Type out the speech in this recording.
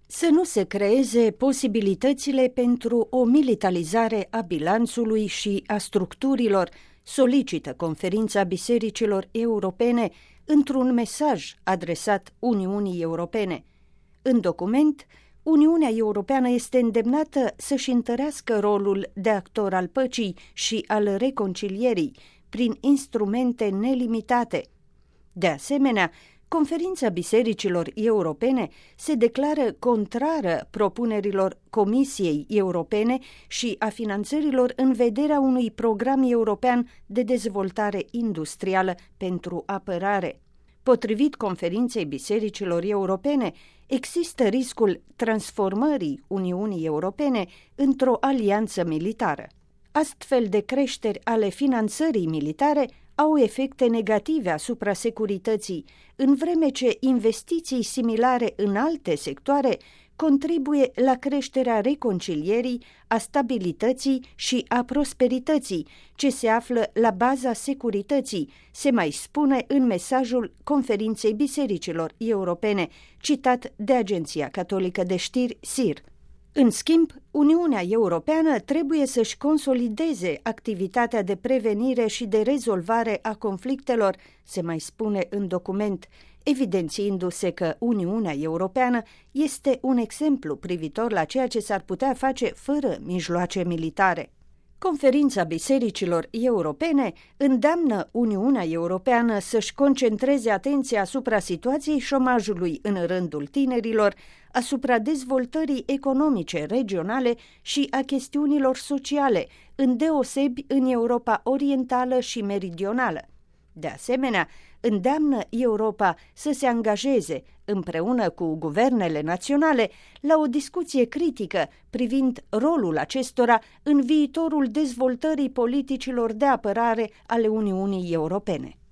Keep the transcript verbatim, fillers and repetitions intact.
Să nu se creeze posibilitățile pentru o militarizare a bilanțului și a structurilor, solicită Conferința Bisericilor Europene într-un mesaj adresat Uniunii Europene. În document, Uniunea Europeană este îndemnată să-și întărească rolul de actor al păcii și al reconcilierii prin instrumente nelimitate. De asemenea, Conferința Bisericilor Europene se declară contrară propunerilor Comisiei Europene și a finanțărilor în vederea unui program european de dezvoltare industrială pentru apărare. Potrivit Conferinței Bisericilor Europene, există riscul transformării Uniunii Europene într-o alianță militară. Astfel de creșteri ale finanțării militare au efecte negative asupra securității, în vreme ce investiții similare în alte sectoare contribuie la creșterea reconcilierii, a stabilității și a prosperității, ce se află la baza securității, se mai spune în mesajul Conferinței Bisericilor Europene, citat de Agenția Catolică de Știri S I R. În schimb, Uniunea Europeană trebuie să-și consolideze activitatea de prevenire și de rezolvare a conflictelor, se mai spune în document, evidențiindu-se că Uniunea Europeană este un exemplu privitor la ceea ce s-ar putea face fără mijloace militare. Conferința Bisericilor Europene îndeamnă Uniunea Europeană să-și concentreze atenția asupra situației șomajului în rândul tinerilor, asupra dezvoltării economice regionale și a chestiunilor sociale, îndeosebi în Europa Orientală și Meridională. De asemenea, îndeamnă Europa să se angajeze, împreună cu guvernele naționale, la o discuție critică privind rolul acestora în viitorul dezvoltării politicilor de apărare ale Uniunii Europene.